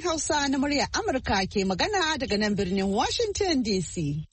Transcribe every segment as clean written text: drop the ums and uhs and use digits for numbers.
sashen Hausa na muryar Amurka ke magana daga nan birnin Washington DC.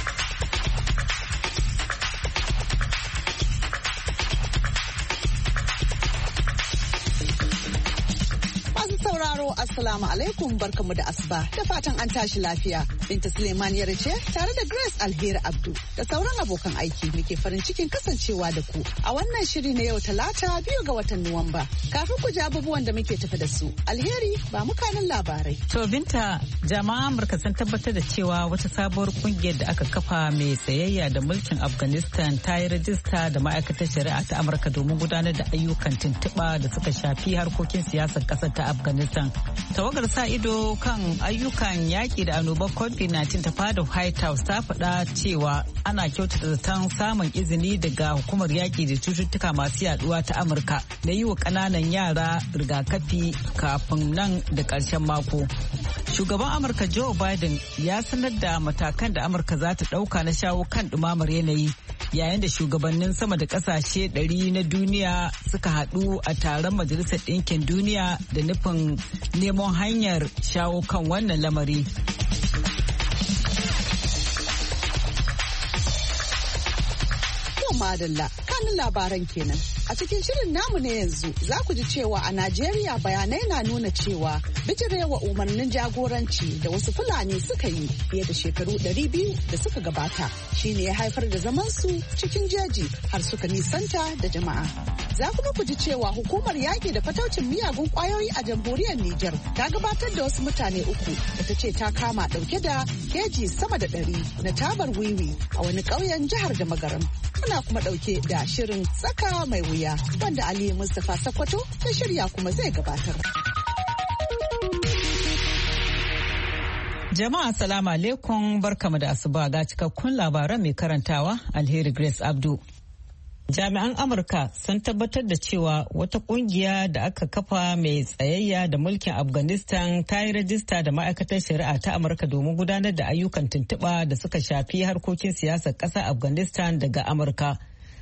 Sauraro Assalamu alaikum barkamu da asuba da fatan an tashi lafiya. Binta Suleiman ya ce tare da Grace Alheri Abdu da sauran abokan aiki muke farin cikin kasancewa da ku a wannan shiri na yau Talata 2 ga watan Nuwamba. Kafin ku ji abubuwan da muke tafi da su, Alheri ba mu kanin labarai. To Binta, jama'an Amurka sun tabbatar da cewa wata sabuwar kungiyar da aka kafa mai tsayayya da mulkin Afghanistan ta yi rajista da ma'aikatar shari'a ta Amurka domin gudanar da ayyukan tuntuɓa da suka shafi harkokin siyasar ƙasar ta Afghanistan. Tawagar sa ido kan ayyukan yaƙi da annobar COVID-19 ta fada White House ta faɗa cewa ana kyautata zaton samun izini daga hukumar yaƙi da cututtuka masu yaduwa ta Amurka da yi wa ƙananan yara rigakafi kafin nan da ƙarshen mako. Shugaban Amurka Joe Biden ya sanar da matakan da Amurka za ta ɗauka na shawo kan ɗumamar yanayi yayin da shugabannin sama da ƙasashe 100 na duniya suka haɗu a taron Majalisar Ɗinkin Duniya da nufin neman hanyar shawo kan wannan lamari. Madalla kanin labaran kenan. A cikin shirin namu na yanzu za ku ji cewa a Najeriya bayanai na nuna cewa bijirewa umarnin jagoranci da wasu Fulani suka yi fiye da shekaru 200 da suka gabata shine ya haifar da zamansu cikin jeji har suka nisanta da jama'a. Za kuma ku ji cewa hukumar yaƙi da fataucin miyagun ƙwayoyi a jamhuriyar Nijar ta gabatar da wasu mutane 3 da ta ce ta kama ɗauke da keji sama da 100 na tabar wiwi a wani ƙauyen jihar da Magaram. Muna kuma ɗauke da shirin tsaka mai wuya wanda Aliyu Mustapha Sakwato ta shirya kuma zai gabatar. Jama'a salamu alaikum barkamu da asuba ga cikakkun labaran mai karantawa Alheri Grace Abdu. Jami'an Amurka sun tabbatar da cewa wata kungiya da aka kafa mai tsayayya da mulkin Afghanistan ta yi rajista da ma'aikatar shari'a ta Amurka domin gudanar da ayyukan tuntuɓa da suka shafi harkokin siyasar ƙasar Afghanistan daga Amurka.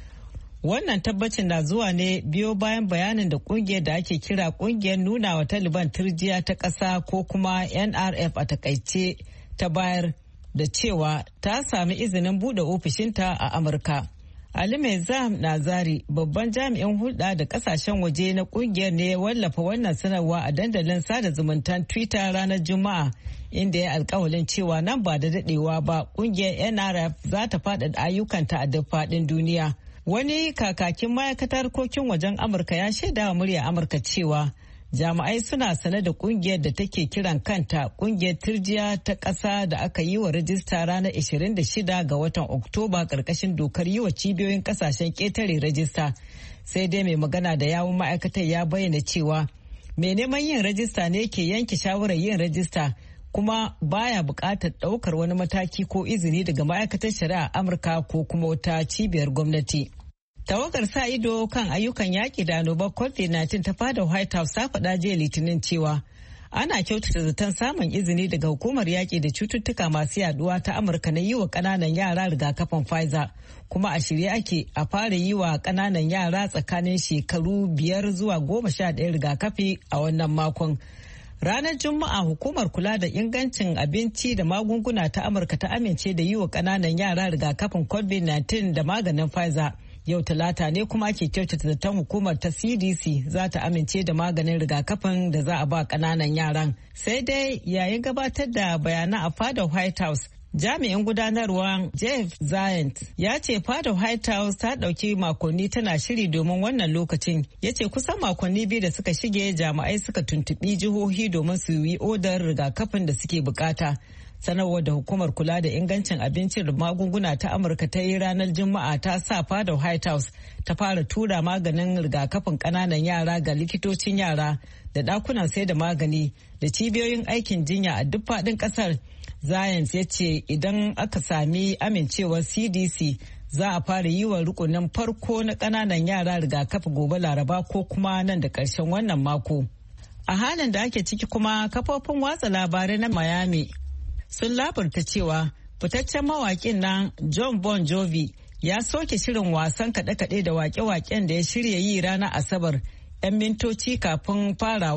Wannan tabbacin na zuwa ne biyo bayan bayanin da kungiyar da ake kira kungiyar nuna wa Taliban turjiya ta ƙasa ko kuma NRF a takaice ta bayar da cewa ta sami izinin buɗe ofishinta a Amurka. Ali Mezam Nazari, babban jami'in hulɗa da kasashen waje na kungiyar ne ya wallafa wannan sanarwa a dandalin sada zumuntan Twitter ranar Juma'a, inda ya alkawalin cewa nan ba da daɗewa ba kungiyar NRF za ta faɗaɗa ayyukanta a duk faɗin duniya. Wani kakakin ma'aikatar harkokin wajen Amurka ya shaida wa murya Amurka cewa jami'ai suna sane da kungiyar da take kiran kanta kungiyar turjiya ta ƙasa da aka yi wa rajista ranar 26 ga watan Oktoba ƙarƙashin dokar yi wa cibiyoyin ƙasashen ƙetare rajista. Sai dai mai magana da yawun ma'aikatar ya bayyana cewa mai neman yin rajista ne ke yanke shawarar yin rajista kuma baya buƙatar ɗaukar wani mataki ko izini daga ma'aikatar shari'a Amurka ko kuma wata cibiyar gwamnati. Tawagar sa ido kan ayyukan yaƙi da annobar COVID-19 ta fada White House ta faɗa jiya Litinin cewa ana kyautata zaton samun izini daga hukumar yaƙi da cututtuka masu yaduwa ta Amurka na yi wa ƙananan yara rigakafin Pfizer, kuma a shirye ake a fara yi wa ƙananan yara tsakanin shekaru 5 zuwa 11 rigakafi a wannan makon. Ranar Juma'a hukumar kula da ingancin abinci da magunguna ta Amurka ta amince da yi wa ƙananan yara rigakafin COVID-19 da maganin Pfizer. Yau Talata ne kuma ake kyautata zaton hukumar ta CDC za ta amince da maganin rigakafin da za a ba ƙananan yaran. Sai dai yayin gabatar da bayanan a fadar White House, jami'in gudanarwa Jeff Zients ya ce fadar White House ta ɗauki makonni tana shiri domin wannan lokacin. Ya ce kusan makonni 2 da suka shige jami'ai suka tuntuɓi jihohi domin su yi odar rigakafin da suke bukata. Sanarwar da hukumar kula da ingancin abincin da magunguna ta Amurka ta yi ranar Juma'a ta sa fadar White House ta fara tura maganin rigakafin ƙananan yara ga likitocin yara da ɗakunan sai da magani da cibiyoyin aikin jinya a duk faɗin ƙasar. Zients ya ce idan aka sami amincewar CDC za a fara yi wa rukunin farko na ƙananan yara rigakafi gobe Laraba ko kuma nan da ƙarshen wannan mako. A halin da ake ciki kuma kafofin watsa labarai na Miami sun labarta cewa fitaccen mawaƙin nan John Bon Jovi ya soke shirin wasan kaɗe-kaɗe da waƙe-waƙen da ya shirya yi ranar Asabar 'yan mintoci kafin farawa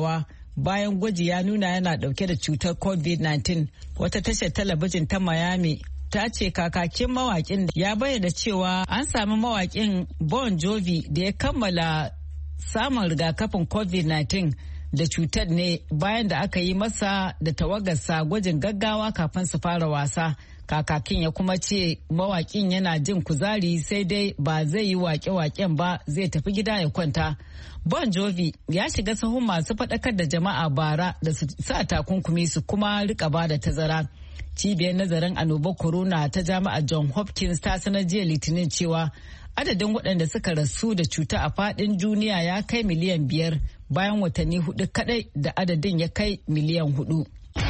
bayan gwaji ya nuna yana dauke da cutar COVID-19. Wata tashar talabijin ta Miami ta ce kakakin mawakin ya bayyana cewa an sami mawakin Bon Jovi da ya kammala samun rigakafin COVID-19 da cutar ne bayan da aka yi masa da tawagarsa gwajin gaggawa kafin su fara wasa. Kakakin ya kuma ce mawakin yana jin kuzari sai dai ba zai yi wake-waken ba, zai tafi gida ya kwanta. Bon Jovi ya shiga sahun masu faɗakar da jama'a bara da su sa takunkumi su kuma rika ba da tazara. Cibiyar nazarin annobar corona ta jami'ar John Hopkins ta sanar jiya Litinin cewa adadin waɗanda suka rasu da cuta a faɗin duniya ya kai miliyan 5 bayan watanni 4 kadai da adadin ya kai miliyan 4.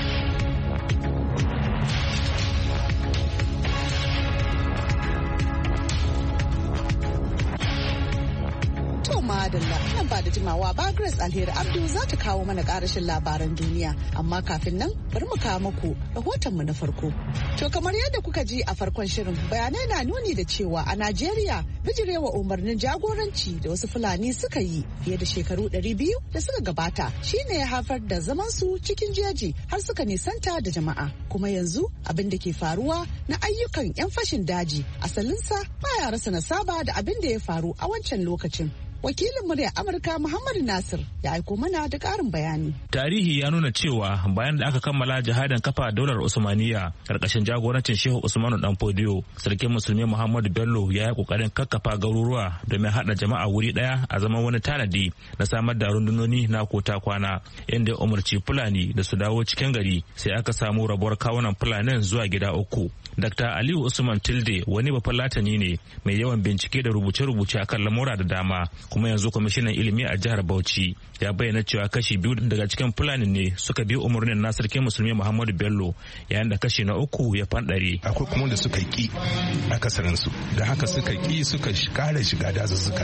Madalla nan ba da jimawa ba Grace Alheri Abdu za ta kawo mana karashin labaran duniya, amma kafin nan bari mu kawo muku rahotonmu na farko. To kamar yadda kuka ji a farkon shirin, bayanai na nuni da cewa a Najeriya bijirewa umarnin jagoranci da wasu Fulani suka yi fiye da shekaru 200 da suka gabata shine ya haifar da zaman su cikin jeji har suka nisanta da jama'a. Kuma yanzu abin da ke faruwa na ayyukan 'yan fashin daji asalinsa baya rasa nasaba da abin da ya faru a wancan lokacin. Wakilin murya Amurka Muhammad Nasir ya aiko mana da ƙarin bayani. Tarihi ya nuna cewa bayan da aka kammala jihadin kafa daular Usmaniya karkashin jagorancin Shehu Usmanu Dan Fodiyo, sarkin musulmi Muhammadu Bello ya yi kokarin kakkafa garuruwa domin haɗa jama'a wuri ɗaya a zaman wani tanadi na samar da rundunoni na kota kwana, inda ya umarci Fulani da su dawo cikin gari, sai aka samu rabuwar kawunan Fulanin zuwa gida 3. Dr. Aliyu Usman Tilde wani bafulatani ne mai yawan bincike da rubuce-rubuce akan lamura da dama, kuma yanzu kwamishinan ilimi a jihar Bauchi ya bayyana cewa kashi 2 daga cikin Fulani ne suka bi umarnin na sarkin musulmi Muhammadu Bello, yayin da kashi na 3 ya fanɗare. Akwai kuma da suka ki akasarin su, da haka suka ki suka kare shiga dazuzzuka,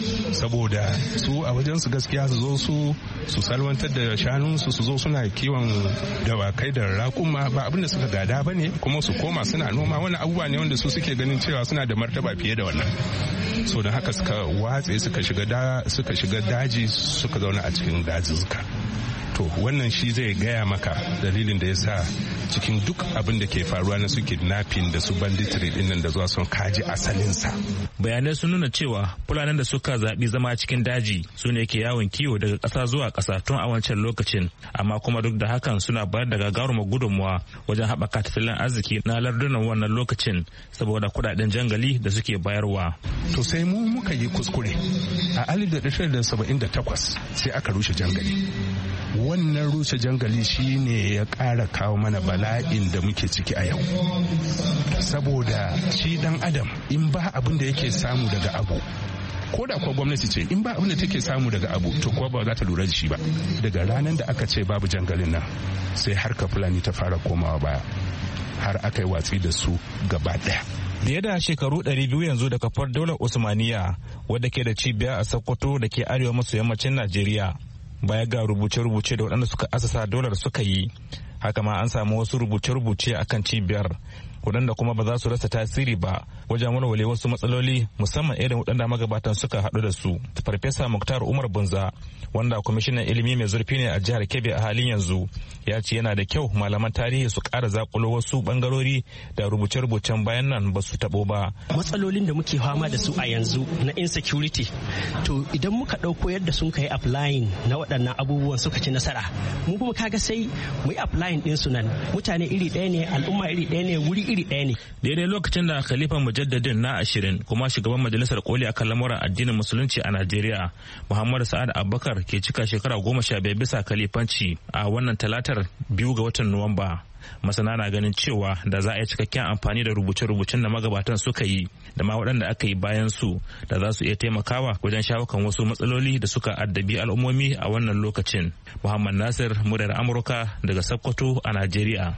saboda su a wajen su gaskiya su zo su salwantar da shanunsu, su zo suna kiwon dawakai da raƙuma, ba abin da suka gada ba ne, kuma su koma suna noma. Wani abubuwa ne wanda su suke ganin cewa suna da martaba fiye da wannan. So da haka suka watse suka shiga daji suka zauna a cikin dazuzzuka. To wannan shi zai gaya maka dalilin da ya sa cikin duk abin da ke faruwa na su kidnapping da su banditry din nan da zuwa son kaji asalinsa. Bayanai sun nuna cewa Fulanin da suka zaɓi zama cikin daji su ne ke yawon kiwo daga ƙasa zuwa ƙasa tun a wancan lokacin, amma kuma duk da hakan suna bayar da gagarumar gudunmuwa wajen haɓaka tattalin arziki na lardunan wannan lokacin saboda kuɗaɗen jangali da suke bayarwa. To sai mu muka yi kuskure a 1978 sai aka rushe jangali. Wannan rushe jangali shi ne ya ƙara kawo mana bala'in da muke ciki a yau, saboda shi dan adam in ba abin da yake samu daga abu, ko da kuwa gwamnati ce in ba abin da take samu daga abu, to kuwa ba za ta lura da shi ba. Daga ranar da aka ce babu jangalin nan sai harkar Fulani ta fara komawa baya, har aka yi watsi da su gaba ɗaya. Fiye da shekaru 200 yanzu da kafar daular Usmaniya wadda ke da cibiya a Sokoto da ke arewa maso yammacin Najeriya. Baya ga rubuce-rubuce da waɗanda suka asasa daular suka yi, haka ma an samu wasu rubuce-rubuce akan cibiyar waɗanda kuma ba za su rasa tasiri ba wajen walwale wasu matsaloli, musamman irin waɗanda magabatan suka haɗu da su. Farfesa Muktar Umar Bunza, wanda kwamishinan ilimi mai zurfi ne a jihar Kebbi a halin yanzu, ya ce yana da kyau malaman tarihi su ƙara zakulo wasu bangarori da rubuce-rubucen bayan nan ba su taɓo ba. Matsalolin da muke fama da su a yanzu na insecurity, to idan muka ɗauko yadda sun kai applying na waɗannan abubuwan suka ci nasara, mu kuma kaga sai mu yi applying ɗin su nan. Mutane iri ɗaya ne, al'umma iri ɗaya ne, wuri iri ɗaya ne. Daidai lokacin da Khalifa Mujaddadin na 20 kuma shugaban majalisar koli akan lamuran addinin musulunci a Najeriya, Muhammadu Sa'ad Abubakar, ke cika shekara 15 bisa khalifanci a wannan talatar 2 ga watan Nuwamba. Masana na ganin cewa da za a yi cikakken amfani da rubuce-rubucen da magabatan suka yi da ma waɗanda aka yi bayan su, da za su iya taimakawa wajen shawo kan wasu matsaloli da suka addabi al'ummomi a wannan lokacin. Muhammad Nasir, muryar Amurka daga Sokoto a Najeriya.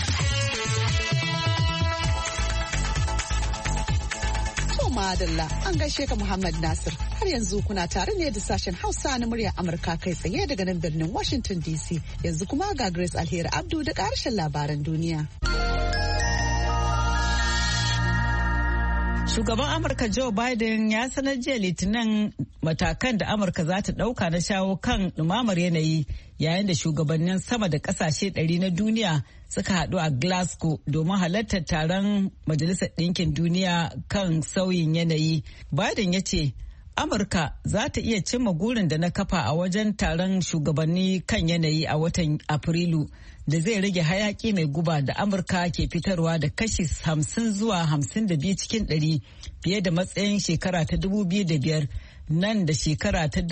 Madalla an gaishe ka Muhammad Nasir. Har yanzu kuna tare ne da sashen Hausa na muryar Amurka kai tsaye daga nan birnin Washington DC. Yanzu kuma ga Grace Alheri Abdu da ƙarshen labaran duniya. Shugaban Amurka Joe Biden ya sanar jiya Litinin matakan da Amurka za ta ɗauka na shawo kan ɗumamar yanayi yayin da shugabannin sama da ƙasashe 100 na duniya suka haɗu a Glasgow domin halartar taron Majalisar Ɗinkin Duniya kan sauyin yanayi. Biden ya ce, Amurka za ta iya cimma gurin da na kafa a wajen taron shugabanni kan yanayi a watan Afrilu da zai rage hayaki mai guba da Amurka ke fitarwa da kashi 50 zuwa 52 cikin 100 fiye da matsayin shekara ta 2005 nan da shekara ta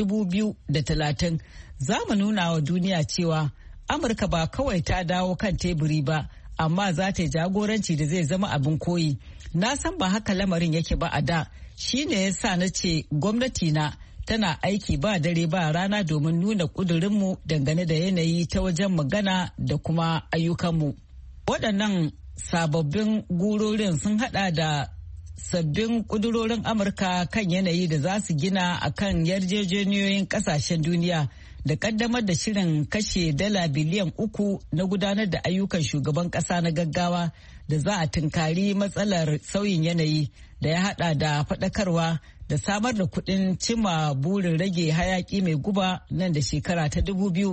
2030. Za mu nuna wa duniya cewa Amurka ba kawai ta dawo kan teburi ba, amma za ta yi jagoranci da zai zama abin koyi. Na san ba haka lamarin yake ba a da. Shi ne ya sa na ce gwamnati na tana aiki ba dare ba rana domin nuna ƙudurinmu dangane da yanayi ta wajen magana da kuma ayyukanmu. Waɗannan sababbin gurorin sun haɗa da sabbin ƙudurorin Amurka kan yanayi da za su gina a kan yarjejeniyoyin ƙasashen duniya da ƙaddamar da shirin kashe dala biliyan 3 na gudanar da ayyukan shugaban ƙasa na gaggawa da za a tunkari matsalar sauyin yanayi da ya hada da faɗakarwa da samar da kuɗin cima burin rage hayaki mai guba nan da shekara ta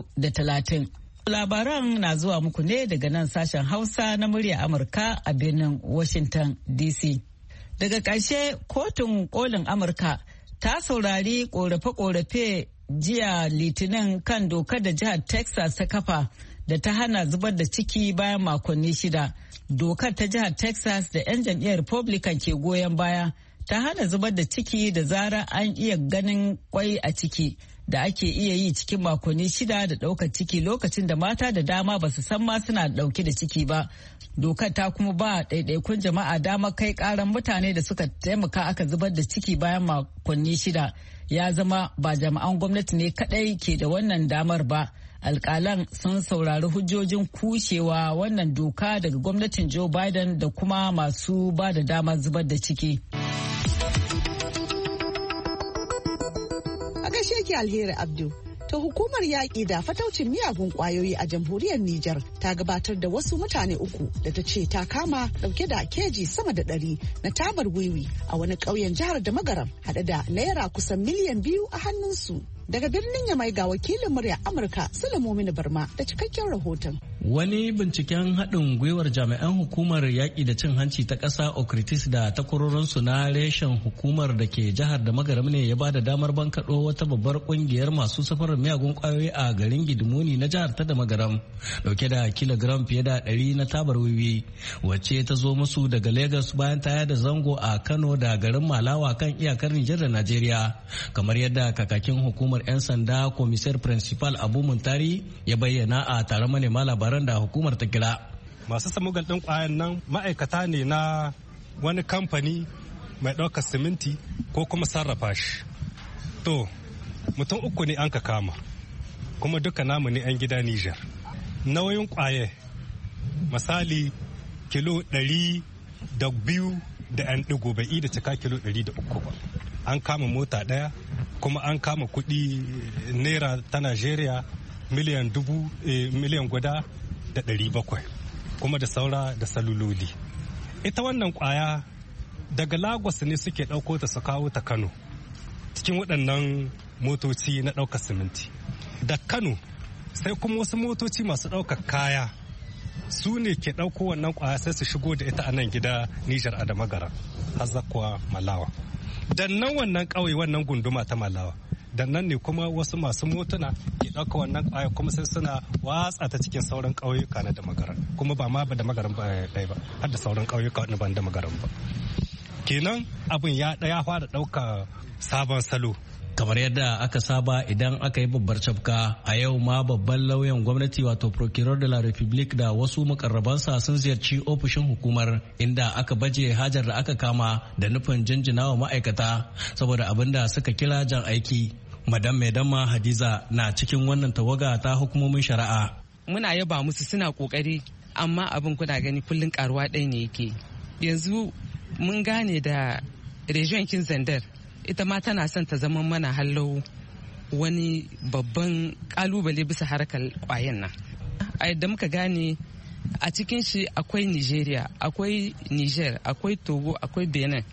2030. Labaran na zuwa muku ne daga nan sashen Hausa na murya Amurka a birnin Washington DC. Daga ƙarshe, kotun kolin Amurka ta saurari ƙorafe-ƙorafe jiya Litinin kan dokar da jihar Texas ta kafa da ta hana zubar da ciki bayan makonni 6. Dokar ta jihar Texas da 'yan jam'iyyar Republican ke goyon baya ta hana zubar da ciki da zarar an iya ganin kwai a ciki da ake iya yi cikin makonni 6 da ɗaukar ciki lokacin da mata da dama ba su san ma suna ɗauke da ciki ba. Dokar ta kuma ba ɗaiɗaikun jama'a damar kai ƙaran mutane da suka taimaka aka zubar da ciki bayan makonni 6. Ya zama ba jami'an gwamnati ne kaɗai ke da wannan damar ba. Alƙalan sun saurari hujjojin kushewa wannan doka daga gwamnatin Joe Biden da kuma masu ba da damar zubar da ciki. A gaishe ki Alheri Abdu. To hukumar yaƙi da fataucin miyagun ƙwayoyi a jamhuriyar Nijar ta gabatar da wasu mutane 3 da ta ce ta kama ɗauke da keji sama da 100 na tabar wiwi a wani ƙauyen jihar da Magaram haɗe da naira kusan miliyan 2 a hannunsu. Daga birnin Yamai ga wakilin murya Amurka Sulaimu Barma da cikakken rahoton. Wani binciken haɗin gwiwar jami'an hukumar yaƙi da cin hanci ta ƙasa Okritis da takwarorinsu na reshen hukumar da ke jihar da Magaram ne ya ba da damar bankaɗo wata babbar ƙungiyar masu safarar miyagun ƙwayoyi a garin Gidimuni na jihar ta da Magaram dauke da kilogram fiye da 100 na tabar wiwi wacce ta zo musu daga Lagos bayan ta yada zango a Kano da garin Malawa kan iyakar Nijar da Najeriya kamar yadda kakakin hukumar 'yan sanda komisar principal Abu Muntari ya bayyana a taron manema labaran da hukumar ta kira. Masu samugan ɗin ƙwayan nan ma'aikata ne na wani kamfani mai ɗaukar siminti ko kuma sarrafa shi. To, mutum 3 ne an ka kama, kuma duka namu ne 'yan gida Nijar. Nauyin ƙwaye, misali kilo 102 da 'yan ɗigo bai da cika kilo 103 ba. An kama mota ɗaya, kuma an kama kuɗi naira ta Najeriya miliyan guda da 700 kuma da saura da saluloli. Ita wannan kwaya daga Lagos ne suke ɗauko ta su kawo ta Kano cikin waɗannan motoci na ɗaukar siminti. Da Kano sai kuma wasu motoci masu ɗaukar kaya su ne ke ɗauko wannan kwaya sai su shigo da ita a nan gida Nijar a da Magara har zakwa Malawa. Dan nan wannan ƙauye wannan gunduma ta Malawa. Dan nan ne kuma wasu masu motuna ke ɗauka wannan ƙwaya kuma sai suna watsa ta cikin sauran ƙauyuka na da Magaran. Kuma ba ma ba da Magaran ba ɗaya ba, har da sauran ƙauyuka na ban da Magaran ba. Kenan abin ya fara ɗauka sabon salo. Kamar yadda aka saba idan aka yi babbar cafka a yau ma babban lauyan gwamnati wato Procureur de la République da wasu mukarrabansa sun ziyarci ofishin hukumar inda aka baje hajar da aka kama da nufin jinjina wa ma'aikata saboda abin da suka kira jan aiki. Madam Maidama Hadiza na cikin wannan tawaga ta hukumomin shari'a. Muna yaba musu suna kokari amma abin kuna gani kullun karuwa ɗaya ne yake. Yanzu mun gane da region kin Zandar ita ma tana son ta zama mana hallau wani babban kalubale bisa harkar kwayan nan. A yadda muka gane a cikin shi akwai Nigeria, akwai Niger, akwai Togo, akwai Benin.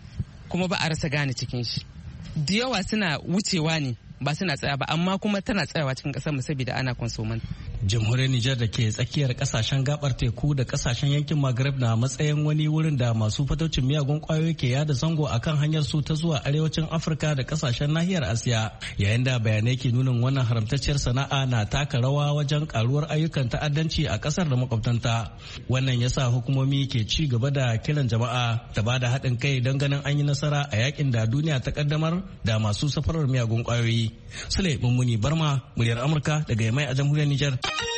kuma ba a rasa gane cikin shi. Da yawa suna wucewa ne ba suna tsaya ba, amma kuma tana tsayawa cikin kasar mu saboda ana consumer. Jamhuriyar Nijar da ke tsakiyar kasashen gabar teku da kasashen yankin Maghreb na matsayin wani wurin da masu fataucin miyagun kwayoyi ke yada zango akan hanyar su ta zuwa arewacin Afirka da kasashen nahiyar Asiya, yayin da bayanai ke nunin wannan haramtacciyar sana'a na taka rawa wajen karuwar ayyukan ta'addanci a kasar da makwabtanta. Wannan yasa hukumomi ke ci gaba da kiran jama'a ta bada haɗin kai don ganin an yi nasara a yakin da duniya ta kaddamar da masu safarar miyagun kwayoyi. Sule Mummuni Barma, muryar Amurka daga Yamai a jamhuriyar Nijar.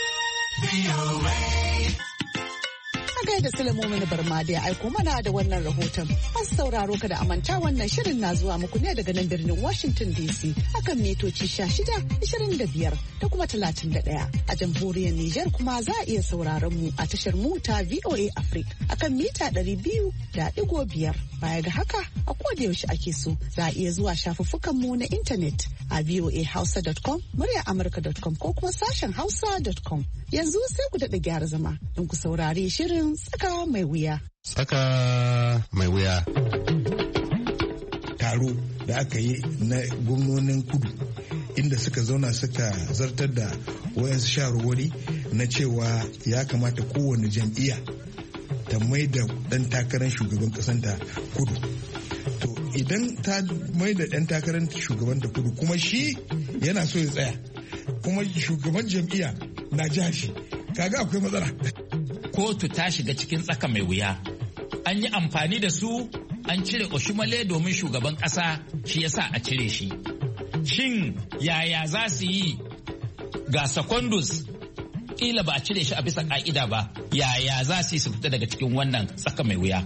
Da Sulaimu Barma da ya aiko mana da wannan rahoton. Masu sauraro kada a manta wannan shirin na zuwa muku ne daga nan birnin Washington DC akan mitoci 16, 25 da kuma 31. A jamhuriyar Nijar kuma za a iya sauraron mu a tashar mu ta VOA Africa akan mita 200.5. Baya ga haka a koda yaushe ake so za a iya zuwa shafuffukan mu na intanet a voahausa.com, muryaamurka.com ko kuma sashen hausa.com. Yanzu sai ku daɗa gyara zama don ku saurari shirin Tsaka mai wuya. Tsaka mai wuya. Taro da aka yi na gwamnonin kudu inda suka zauna suka zartar da wayansu shawarwari na cewa ya kamata kowane jam'iyya ta mai da ɗan takarar shugaban ƙasanta kudu. To idan ta mai da ɗan takarar shugaban ta kudu kuma shi yana so ya tsaya kuma shugaban jam'iyya na jihar shi, kaga akwai matsala. Kotu ta shiga cikin tsaka mai wuya. An yi amfani da su an cire Oshimale domin shugaban ƙasa shi yasa a cire shi. Shin yaya za su yi ga Secondus kila ba a cire shi a bisa ƙa'ida ba, yaya za su yi su fita daga cikin wannan tsaka mai wuya?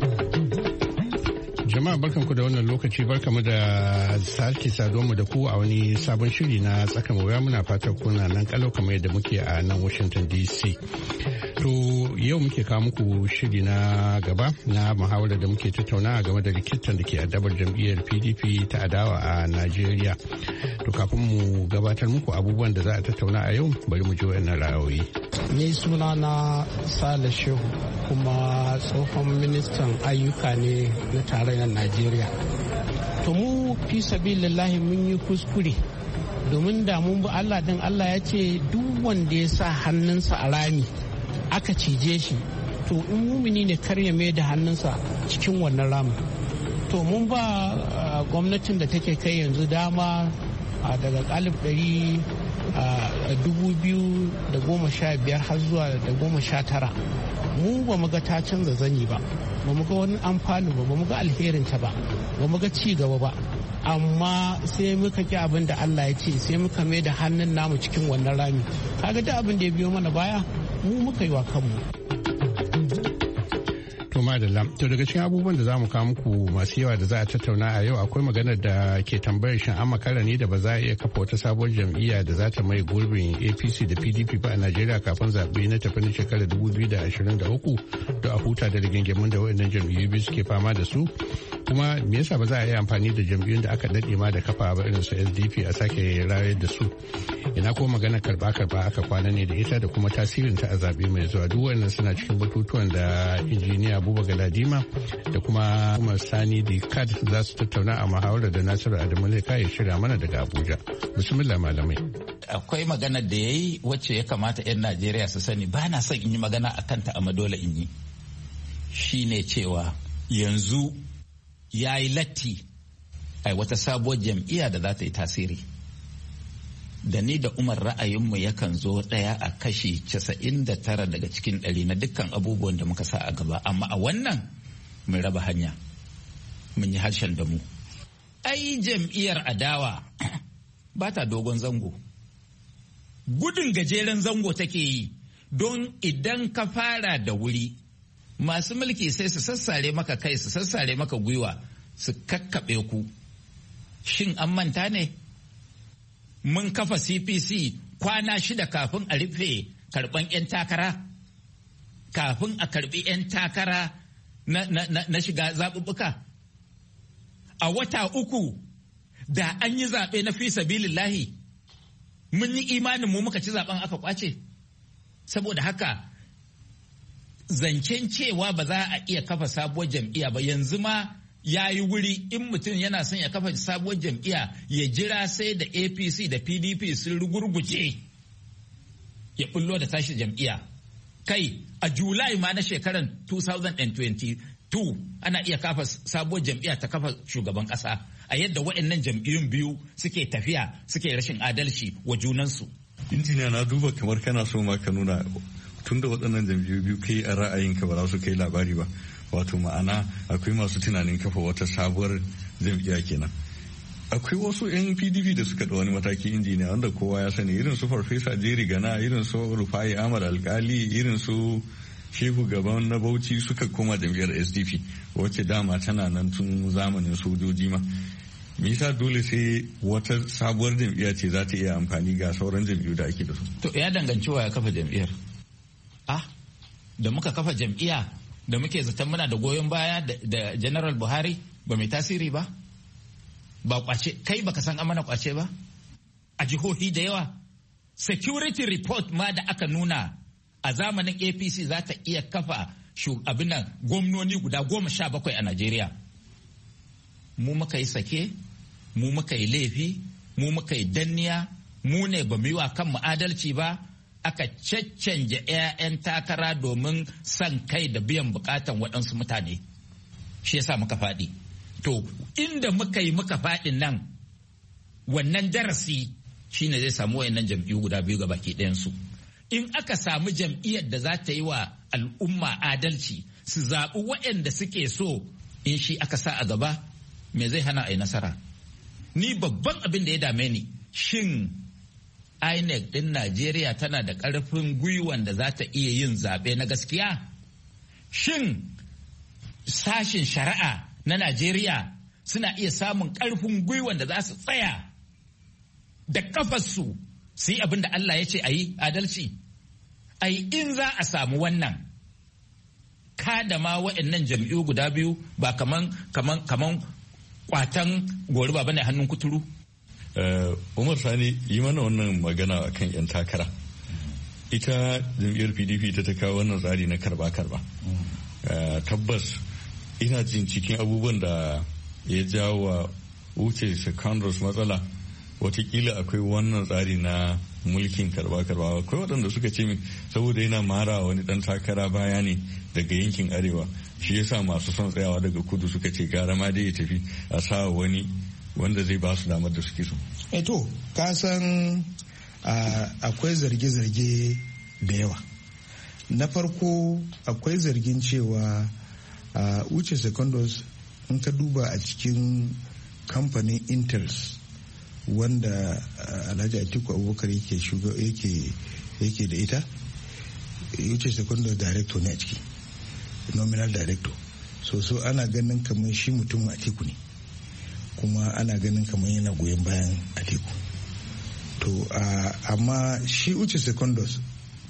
Jama'a barkanku da wannan lokaci, barkamu da sake saduwa da ku a wani sabon shiri na tsaka mai wuya. Muna fatan kuna nan kalau kamar yadda muke a nan Washington DC. To yau muke kawo muku shiri na gaba na muhawarar da muke tattauna game da rikitan da ke addabar jam'iyyar PDP ta adawa a Najeriya. To kafin mu gabatar muku abubuwan da za a tattauna a yau, bari mu ji wayannan ra'ayoyi. Ni suna na Sale Shehu, kuma tsohon ministan ayyuka ne na tarayyar Najeriya. To mu fi sabilillahi mun yi kuskure, domin da mun bi Allah din, Allah ya ce duk wanda ya sa hannunsa a rami aka cije shi, to in mumini ne kar ya mai da hannunsa cikin wannan ramin. To mun ba gwamnatin da take kai yanzu dama daga 2015 har zuwa 2019 mu ba mu ga ta canza zani ba, ba mu ga wani amfani ba mu ga alherinta ba mu ga ci gaba ba, amma sai muka ki abin da Allah ya ce, sai muka mai da hannun namu cikin wannan rami. Kaga duk abin da ya biyo mana baya mu muka yi wa kanmu. To daga cikin abubuwan da za mu kawo muku masu yawa da za a tattauna a yau, akwai maganar da ke tambayar shin an makara ne da ba za a iya kafa wata sabuwar jam'iyya da za ta mai gurbin APC da PDP ba a Najeriya kafin zaɓe na tafi na shekarar 2023 da a huta da rigingimun da waɗannan jam'iyyu biyu suke fama da su. Kuma me yasa ba za a yi amfani da jam'iyyun da aka daɗe ma da kafa ba irin su SDP a sake rayar da su? Ina ko magana karba aka kwana ne da ita da kuma tasirin ta a zaɓe mai zuwa. Duk wannan suna cikin batutuwan da injiniya Abubakar Galadima da kuma Umar Sani Dikad za su tattauna a muhawarar da Nasiru Adamu Leka ya shirya mana daga Abuja. Bismillah malamai. Akwai maganar da ya yi wacce ya kamata 'yan Najeriya su sani, ba na son in yi magana a kanta amma dole in yi. Shi ne cewa yanzu ya yi latti a wata sabuwar jam'iyya da za ta yi tasiri. Da ni da Umar ra'ayinmu yakan zo ɗaya a kashi 99 daga cikin 100 na dukkan abubuwan da muka sa a gaba, amma a wannan mun raba hanya, mun yi harshen da mu. Ai jam'iyyar adawa ba ta dogon zango, gudun gajeren zango take yi, don idan ka fara da wuri masu mulki sai su sassare maka kai, su sassare maka gwiwa, su kakkaɓe ku. Shin an manta ne? Mun kafa CPC kwana 6 kafin a rufe karban 'yan takara, kafin a karbi 'yan takara na shiga zaɓuɓɓuka. A wata 3 da an yi zaɓe na fi sabilillahi, mun yi imanin mu muka ci zaɓen aka kwace. Saboda haka zancen cewa ba za a iya kafa sabuwar jam'iyya ba, yanzu ma ya yi wuri in mutum yana son ya kafa sabuwar jam'iyya ya jira sai da APC da PDP sun rugurguje ya bullo da tashi jam'iyya. Kai a Julai ma na shekarar 2022 ana iya kafa sabuwar jam'iyya ta kafa shugaban ƙasa a yadda waɗannan jam'iyyun biyu suke tafiya suke rashin adalci wa junansu. Injiniya, na duba kamar kana so ma ka nuna tun da waɗannan jam'iyyu biyu kai a ra'ayinka ba za su kai labari ba, wato ma'ana akwai masu tunanin kafa wata sabuwar jam'iyya kenan. Akwai wasu 'yan PDP da suka da wani mataki, injiniya, wanda kowa ya sani, irin su Farfesa Jerry Gana, irin su Rufai Ahmad Alkali, irin su Shehu Gaban na Bauchi suka koma jam'iyyar SDP wacce dama tana nan tun zamanin sojoji ma. Me yasa dole sai wata sabuwar jam'iyya ce za ta iya amfani ga sauran jam'iyyu da ake da su? To ya danganci wa ya kafa jam'iyyar. Da muka kafa jam'iyya da muke zaton muna da goyon baya da General Buhari ba mai tasiri ba? Ba kwace, kai baka san amana kwace ba? A jihohi da yawa. Security report ma da aka nuna a zamanin APC za ta iya kafa abin nan gwamnoni guda 17 a Najeriya. Mu muka yi sake, mu muka yi laifi, mu muka yi danniya, mu ne ba mu yi wa kanmu adalci ba, aka caccanje 'ya'yan takara domin son kai da biyan bukatan waɗansu mutane. Shi yasa muka faɗi. To, inda muka faɗin nan, wannan darasi shine zai samu wayannan jam'iyyu guda biyu ga baki ɗayansu. In aka samu jam'iyyar da za ta yi wa al'umma adalci, su zaɓi waɗanda suke so, in shi aka sa a gaba, me zai hana a yi nasara? Ni babban abin da ya dame ni, shin INEC ɗin Najeriya tana da ƙarfin gwiwan da za ta iya yin zaɓe na gaskiya? Shin sashin shari'a na Najeriya suna iya samun ƙarfin gwiwan da za su tsaya da kafarsu su yi abin da Allah ya ce a yi adalci? Ai, in za a samu wannan, kada ma waɗannan jam'iyyu guda biyu ba kaman kwatan gori ba bane hannun kuturu. Umar Sani, yi mana wannan magana a kan 'yan takara. Ita jam'iyyar PDP ta kawo wannan tsari na karba-karba. Tabbas ina jin cikin abubuwan da ya jawo wa wuce secondaries matsala, watakila akwai wannan tsari na mulkin karba-karba. Akwai waɗanda suka ce min saboda yana mara wani ɗan takara baya ne daga yankin arewa, shi yasa masu son tsayawa daga kudu suka ce gara ma dai ya tafi a sa wani wanda zai ba su damar da suke so. To ka san akwai zarge-zarge da yawa. Na farko akwai zargin cewa wuce secondaries in ka duba a cikin kamfanin Intels wanda Alhaji Atiku Abubakar yake da ita, wuce secondaries director ne a ciki, nominal director. So ana ganin kamar shi mutum Atiku ne, kuma ana ganin kamar yana goyon bayan Atiku. To amma shi wuce secondaries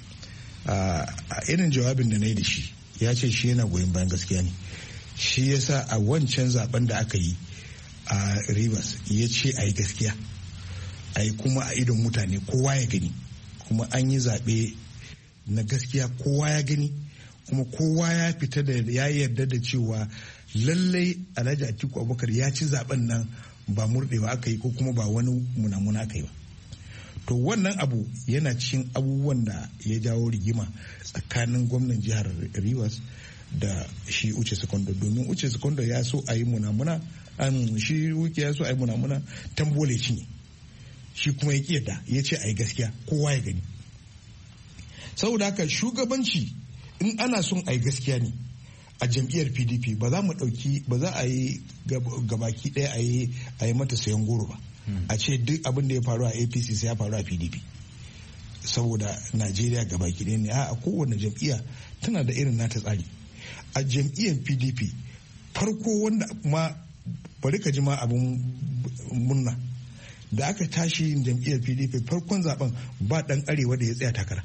a irin jawabin da na yi da shi ya ce shi yana goyon bayan gaskiya ne. Shi yasa a wancan zaben da aka yi a Rivers ya ce a yi gaskiya, a yi kuma a idon mutane kowa ya gani, kuma an yi zaɓe na gaskiya kowa ya gani, kuma kowa ya fita da ya yarda da cewa lallai Alhaji Atiku Abubakar ya ci zaben nan ba murɗewa aka yi ko kuma ba wani munamuna aka yi ba. To wannan abu yana cikin abubuwan da ya jawo rigima tsakanin gwamnan jihar Rivers da shi Uche Secondo, domin Uche Secondo ya so a yi munamuna, shi Uche ya so a yi munamuna tambole shi ne, shi kuma ya kiyarda ya ce a yi gaskiya kowa ya gani. Saboda haka shugabanci in ana son a yi gaskiya ne a jam'iyyar PDP ba za a yi gabaki ɗaya a yi mata sayan goro ba, a ce duk abin da ya faru a APC sai ya faru a PDP, saboda Najeriya gabaki ɗaya ne. A kowane jam'iyya tana da irin nata tsari. A jam'iyyar PDP farko wanda ma bari ka ji ma abin murna, da aka tashi jam'iyyar PDP farkon zaben ba ɗan arewa da ya tsaya takara,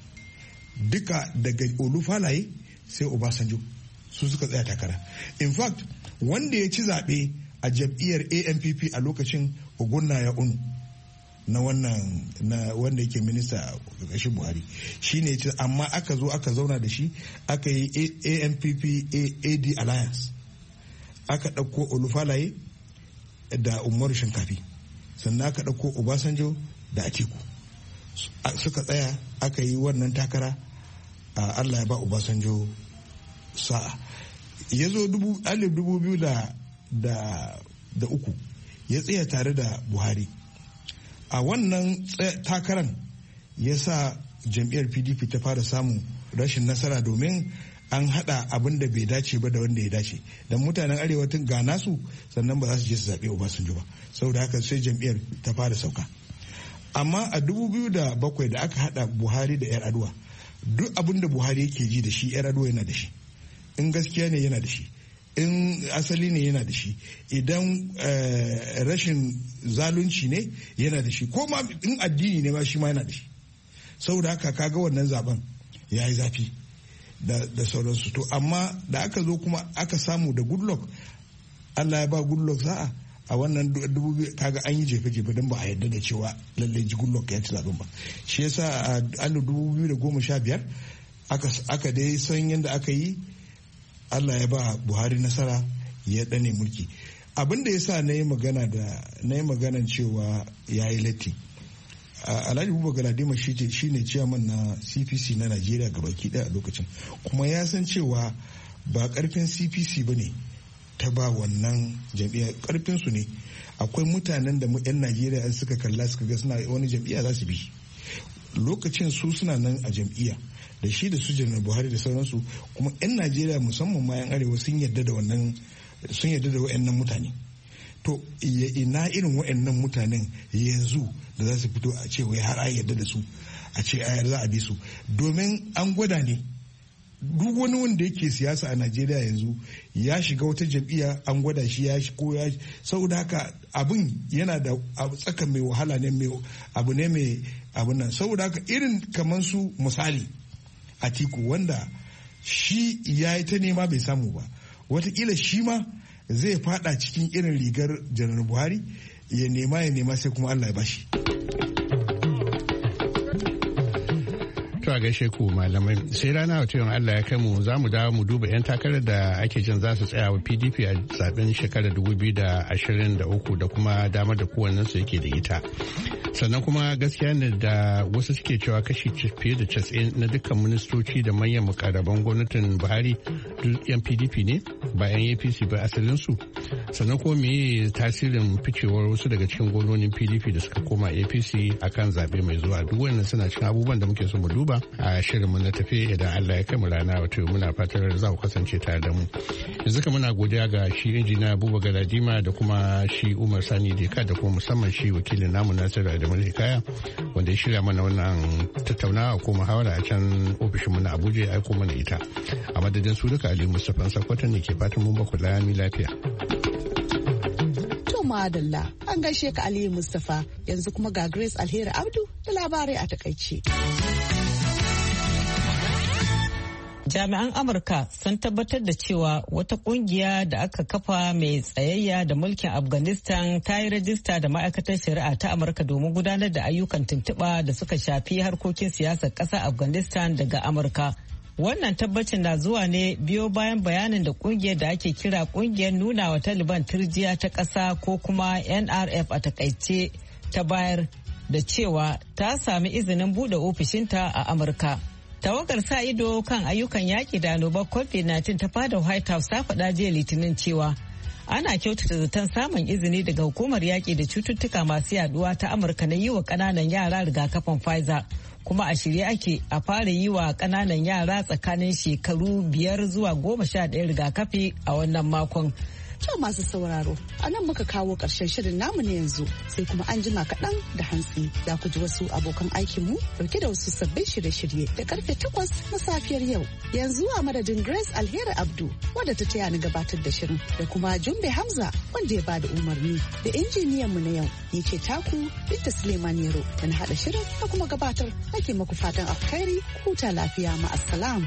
duka daga Olufalaye sai Obasanjo su suka tsaya takara. In fact wanda ya ci zaɓe a jam'iyyar ANPP a lokacin Ogunnaya Onu na wanda yake minista a ƙarƙashin Buhari shi ne ce, amma aka zo aka zauna da shi aka yi ANPP AD Alliance aka ɗauko Olufalaye da Umaru Shinkafi, sannan aka ɗauko Obasanjo da Atiku. Suka tsaya aka yi wannan takara, Allah ya ba Obasanjo sa'a. Ya zo 2003 ya tsaya tare da Buhari. A wannan takaran ya sa jam'iyyar PDP ta fara samun rashin nasara, domin an hada abin da bai dace ba da wanda ya dace, don mutanen arewa tun ga nasu sannan ba za su je su zaɓe Obasanjo ba, saboda haka sai jam'iyyar ta fara sauka. Amma a 2007 da aka hada Buhari da Yar'adua, duk abin da Buhari yake ji da shi Yar'adua yana da shi, in gaskiya ne yana da shi, in asali ne yana da shi, idan rashin zalunci ne yana da shi, ko ma in addini ne ma shi ma yana da shi. Saboda haka kaga wannan zaben ya yi zafi da sauransu. To amma da aka zo kuma aka samu da Goodluck, Allah ya ba Goodluck sa'a a wannan kaga an yi jefe-jefe don ba a yarda da cewa lallai Goodluck ya ci zaben ba. Shi yasa a 2015 aka dai san yadda aka yi, Allah ya ba Buhari nasara ya dane mulki. Abin da ya sa na yi maganan cewa ya yi latti, Alhaji Buba Galadima shi ne ciyaman na CPC na Najeriya gabaki daya a lokacin, kuma ya san cewa ba karfin CPC ba ne ta ba wannan jam'iyya, karfin su ne. Akwai mutanen da 'yan Najeriya an suka kalla suka ga suna wani jam'iyya za su bi. Lokacin su suna nan a jam'iyya da shi da su Janar Buhari da sauransu, kuma 'yan Najeriya musamman ma 'yan arewa sun yarda da wa'annan mutane. To ina irin wa'annan mutanen yanzu da za su fito a ce wai har a yarda da su, a ce ayar za a bi su, domin an gwada ne. Duk wani wanda yake siyasa a Najeriya yanzu ya shiga wata jam'iyya, an gwada shi ya ko ya, saboda haka abin yana da tsaka mai wahala ne, abu ne mai abun nan. Saboda haka irin kamar su misali Atiku, wanda shi ya yi ta nema bai samu ba, watakila shi ma zai fada cikin irin rigar Janar Buhari, ya nema sai kuma Allah ya bashi. To a gaishe ku malamai, sai rana wata yawan Allah ya kai mu za mu dawo mu duba 'yan takarar da ake jin za su tsaya wa PDP a zaben shekarar 2023 da kuma damar da kowannensu yake da ita. Sannan kuma gaskiya ne da wasu suke cewa kashi fiye da 90 na dukkan ministoci da manyan mukarraban gwamnatin Buhari duk 'yan PDP ne ba 'yan APC ba asalinsu. Sannan kuma me tasirin ficewar wasu daga cikin gwamnonin PDP da suka koma APC akan zaɓe mai zuwa. Duk wannan suna cikin abubuwan da muke so mu duba a shirinmu na tafi idan Allah ya kai mu rana wato muna fatar za ku kasance tare da mu. Yanzu ka muna godiya ga shi injiniya Buba Galadima da kuma shi Umar Sani Deka da kuma musamman shi wakilin namu Nasiru Adamu Hikaya wanda ya shirya mana wannan tattaunawa ko muhawara a can ofishinmu na Abuja ya aiko mana ita. A madadin su duka Ali Mustapha Sakwato ne ke fatan mun ba ku lafiya. Madalla an gaishe ka Aliyu Mustapha, yanzu kuma ga Grace Alheri Abdu da labarai a takaice. Jami'an Amurka sun tabbatar da cewa wata kungiya da aka kafa mai tsayayya da mulkin Afghanistan ta yi rajista da ma'aikatar shari'a ta Amurka domin gudanar da ayyukan tuntuɓa da suka shafi harkokin siyasar ƙasar Afghanistan daga Amurka. Wannan tabbacin na zuwa ne biyo bayan bayanin da kungiyar da ake kira kungiyar nuna wa Taliban turjiya ta ƙasa ko kuma NRF a takaice ta bayar da cewa ta sami izinin buɗe ofishinta a Amurka. Tawagar sa ido kan ayyukan yaƙi da annobar COVID-19 ta fada White House ta faɗa jiya Litinin cewa ana kyautata zaton samun izini daga hukumar yaƙi da cututtuka masu yaduwa ta Amurka na yi wa ƙananan yara rigakafin Pfizer. Kuma a shirye ake a fara yi wa ƙananan yara tsakanin shekaru 5 zuwa 11 rigakafi a wannan makon. To masu sauraro, a nan muka kawo ƙarshen shirin namu na yanzu, sai kuma an jima kaɗan da hantsi za ku ji wasu abokan aikinmu dauke da wasu sabbin shirye-shirye da karfe 8 na safiyar yau. Yanzu a madadin Grace Alheri Abdu wadda ta taya ni gabatar da shirin da kuma Jumbe Hamza wanda ya bada umarni da injiniyan mu na yau ni ce taku Binta Suleiman Yero da na haɗa shirin da kuma gabatar ake maku fatan alkhairi huta lafiya ma'assalam.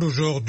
aujourd'hui